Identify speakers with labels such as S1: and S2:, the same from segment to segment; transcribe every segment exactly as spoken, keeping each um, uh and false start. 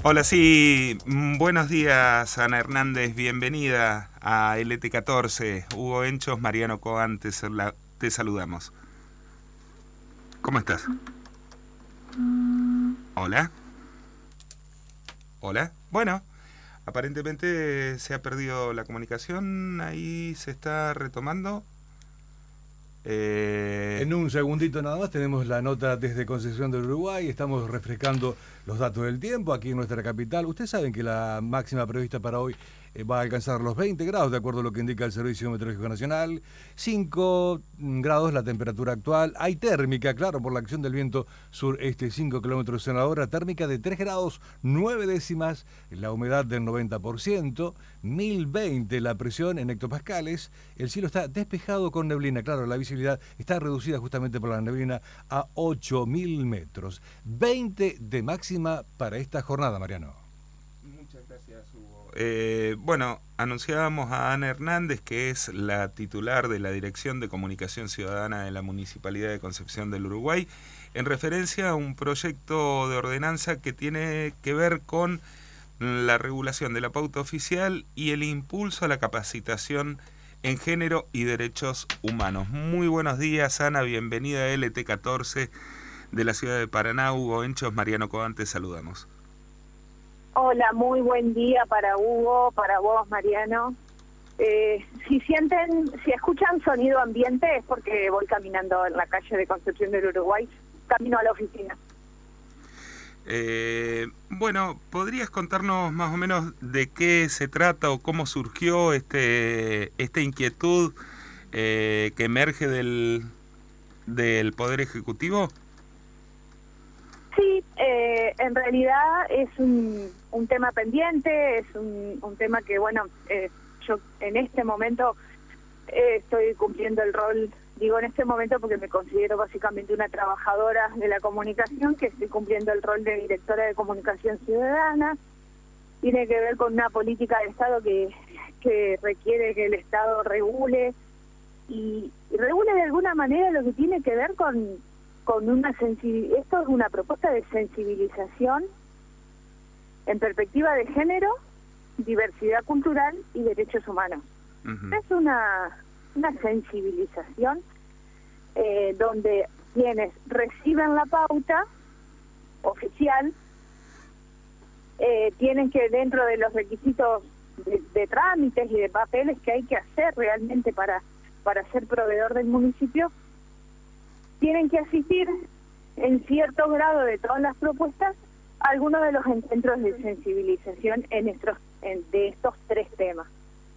S1: Hola, sí, buenos días, Ana Hernández, bienvenida a L T catorce. Hugo Enchos, Mariano Coan, te, sal- te saludamos. ¿Cómo estás? Hola. Hola. Bueno, aparentemente se ha perdido la comunicación, ahí se está retomando. Eh...
S2: En un segundito nada más tenemos la nota desde Concepción del Uruguay, estamos refrescando los datos del tiempo aquí en nuestra capital. Ustedes saben que la máxima prevista para hoy eh, va a alcanzar los veinte grados, de acuerdo a lo que indica el Servicio Meteorológico Nacional. cinco grados la temperatura actual. Hay térmica, claro, por la acción del viento sureste, cinco kilómetros en la hora. Térmica de tres grados, nueve décimas, la humedad del noventa por ciento, mil veinte la presión en hectopascales. El cielo está despejado con neblina, claro, la visibilidad está reducida justamente por la neblina a ocho mil metros. veinte de máxima para esta jornada, Mariano.
S1: Muchas gracias, Hugo. Eh, bueno, anunciábamos a Ana Hernández, que es la titular de la Dirección de Comunicación Ciudadana de la Municipalidad de Concepción del Uruguay, en referencia a un proyecto de ordenanza que tiene que ver con la regulación de la pauta oficial y el impulso a la capacitación en género y derechos humanos. Muy buenos días, Ana, bienvenida a L T catorce de la ciudad de Paraná. Hugo Enchos, Mariano Coan, te saludamos.
S3: Hola, muy buen día para Hugo, para vos, Mariano. Eh, si sienten, si escuchan sonido ambiente es porque voy caminando en la calle de Concepción del Uruguay, camino a la oficina.
S1: Eh, bueno, ¿podrías contarnos más o menos de qué se trata o cómo surgió este esta inquietud eh, que emerge del, del Poder Ejecutivo?
S3: Sí, eh, en realidad es un, un tema pendiente, es un, un tema que, bueno, eh, yo en este momento eh, estoy cumpliendo el rol. Digo en este momento porque me considero básicamente una trabajadora de la comunicación, que estoy cumpliendo el rol de directora de comunicación ciudadana. Tiene que ver con una política de Estado que, que requiere que el Estado regule y, y regule de alguna manera lo que tiene que ver con, con una sensibilidad. Esto es una propuesta de sensibilización en perspectiva de género, diversidad cultural y derechos humanos. Uh-huh. Es una... una sensibilización eh, donde quienes reciben la pauta oficial eh, tienen que, dentro de los requisitos de, de trámites y de papeles que hay que hacer realmente para, para ser proveedor del municipio, tienen que asistir en cierto grado de todas las propuestas a algunos de los encuentros de sensibilización en estos, en, de estos tres temas.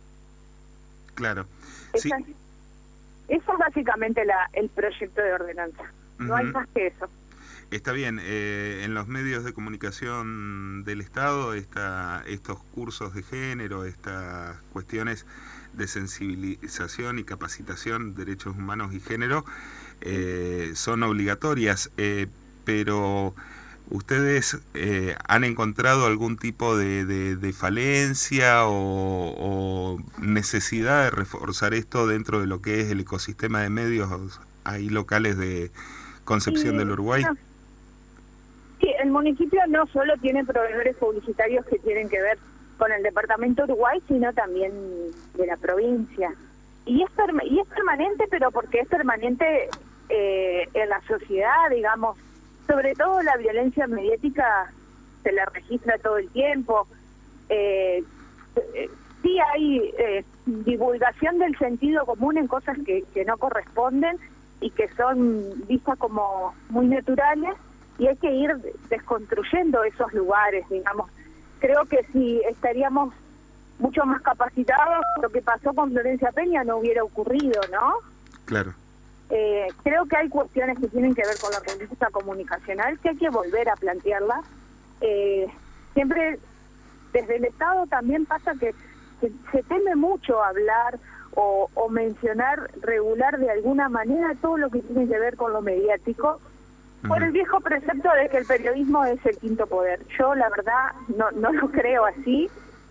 S1: Claro.
S3: Sí. Esa, eso es básicamente la, el proyecto de ordenanza. No uh-huh. hay más que eso.
S1: Está bien. Eh, en los medios de comunicación del Estado, esta, estos cursos de género, estas cuestiones de sensibilización y capacitación de derechos humanos y género eh, son obligatorias, eh, pero ¿ustedes eh, han encontrado algún tipo de, de, de falencia o, o necesidad de reforzar esto dentro de lo que es el ecosistema de medios ahí locales de Concepción sí, del Uruguay?
S3: No. Sí, el municipio no solo tiene proveedores publicitarios que tienen que ver con el departamento Uruguay, sino también de la provincia. Y es, perma- y es permanente, pero porque es permanente eh, en la sociedad, digamos. Sobre todo la violencia mediática se la registra todo el tiempo. Eh, eh, sí hay eh, divulgación del sentido común en cosas que, que no corresponden y que son vistas como muy naturales, y hay que ir desconstruyendo esos lugares, digamos. Creo que si estaríamos mucho más capacitados, lo que pasó con Florencia Peña no hubiera ocurrido, ¿no?
S1: Claro.
S3: Eh, creo que hay cuestiones que tienen que ver con la política comunicacional que hay que volver a plantearla. Eh, siempre desde el Estado también pasa que, que se teme mucho hablar o, o mencionar, regular de alguna manera todo lo que tiene que ver con lo mediático, uh-huh. por el viejo precepto de que el periodismo es el quinto poder. Yo la verdad no, no lo creo así.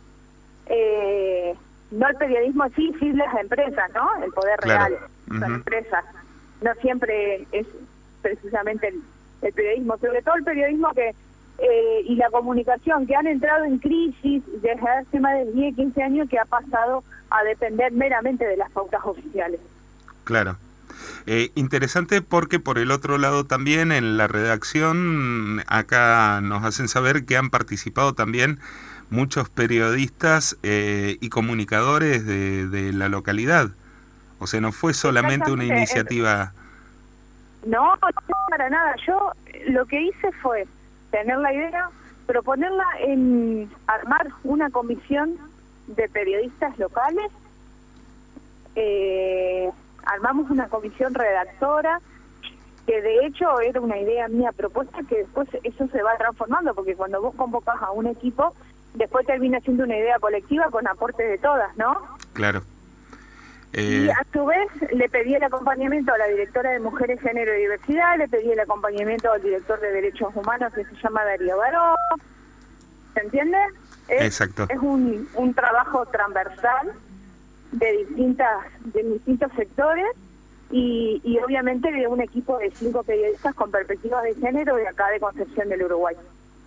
S3: Eh, no el periodismo, sí, sí las empresas, ¿no? El poder
S1: claro.
S3: real,
S1: uh-huh.
S3: son empresas. No siempre es precisamente el, el periodismo, sobre todo el periodismo que, eh, y la comunicación, que han entrado en crisis desde hace más de diez, quince años, que ha pasado a depender meramente de las pautas oficiales.
S1: Claro. Eh, interesante porque por el otro lado también en la redacción acá nos hacen saber que han participado también muchos periodistas eh, y comunicadores de, de la localidad. O sea, no fue solamente una iniciativa...
S3: No, no, para nada. Yo lo que hice fue tener la idea, proponerla en armar una comisión de periodistas locales. Eh, armamos una comisión redactora, que de hecho era una idea mía propuesta, que después eso se va transformando, porque cuando vos convocas a un equipo, después termina siendo una idea colectiva con aportes de todas, ¿no?
S1: Claro.
S3: Eh... Y a su vez le pedí el acompañamiento a la directora de Mujeres, Género y Diversidad, le pedí el acompañamiento al director de Derechos Humanos, que se llama Darío Baró. ¿Se entiende? Es,
S1: Exacto.
S3: Es un, un trabajo transversal de distintas de distintos sectores y, y obviamente de un equipo de cinco periodistas con perspectivas de género de acá de Concepción del Uruguay.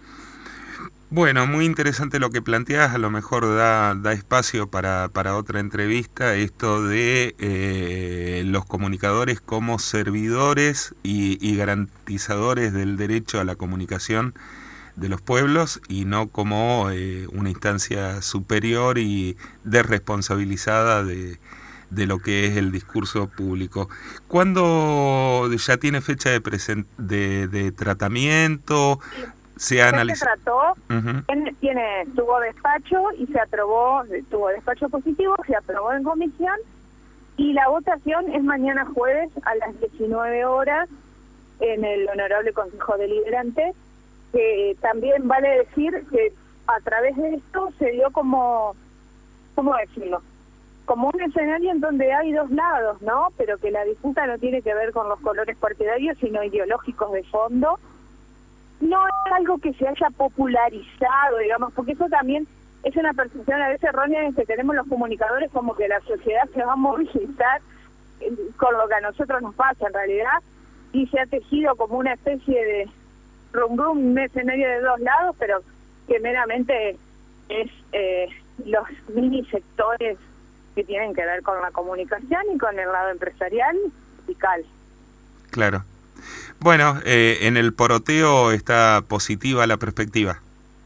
S1: Bueno, muy interesante lo que planteas, a lo mejor da, da espacio para, para otra entrevista, esto de eh, los comunicadores como servidores y, y garantizadores del derecho a la comunicación de los pueblos y no como eh, una instancia superior y desresponsabilizada de, de lo que es el discurso público. ¿Cuándo ya tiene fecha de, present de, de tratamiento? Se ha analizado.
S3: Se trató, uh-huh. tiene, tiene, tuvo despacho y se aprobó, tuvo despacho positivo, se aprobó en comisión y la votación es mañana jueves a las diecinueve horas en el Honorable Consejo Deliberante, que también vale decir que a través de esto se dio como, ¿cómo decirlo? Como un escenario en donde hay dos lados, ¿no? Pero que la disputa no tiene que ver con los colores partidarios, sino ideológicos de fondo. No es algo que se haya popularizado, digamos, porque eso también es una percepción a veces errónea en que tenemos los comunicadores como que la sociedad se va a movilizar con lo que a nosotros nos pasa en realidad, y se ha tejido como una especie de rum rum, un escenario de dos lados, pero que meramente es eh, los mini sectores que tienen que ver con la comunicación y con el lado empresarial y cal.
S1: Claro. Bueno, eh, en el poroteo está positiva la perspectiva.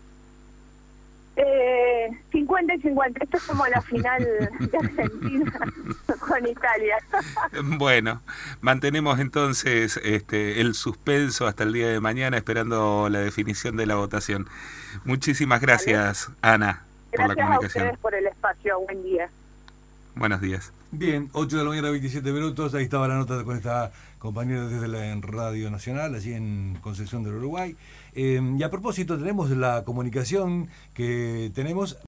S3: Eh, cincuenta y cincuenta, esto es como la final de Argentina con Italia.
S1: Bueno, mantenemos entonces este, el suspenso hasta el día de mañana esperando la definición de la votación. Muchísimas gracias, ¿vale? Ana, por
S3: gracias
S1: la comunicación.
S3: Gracias a ustedes por el espacio, buen día.
S1: Buenos días.
S2: Bien, ocho de la mañana, veintisiete minutos, ahí estaba la nota con esta compañera desde la en Radio Nacional, allí en Concepción del Uruguay. Eh, y a propósito, tenemos la comunicación que tenemos...